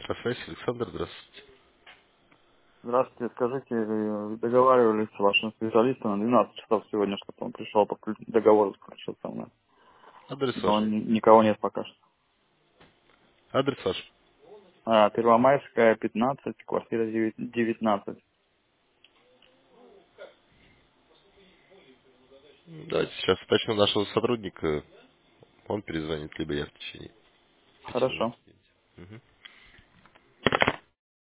Рафаэль Александр, здравствуйте. Здравствуйте, скажите, вы договаривались с вашим специалистом на 12 часов сегодня, чтобы он пришел, договор заключил со мной. Адрес Но ваш. никого нет пока что. Адрес ваш. Первомайская, 15, квартира 19. Давайте сейчас уточню нашего сотрудника. Он перезвонит, либо я в течение 5 минут. Хорошо.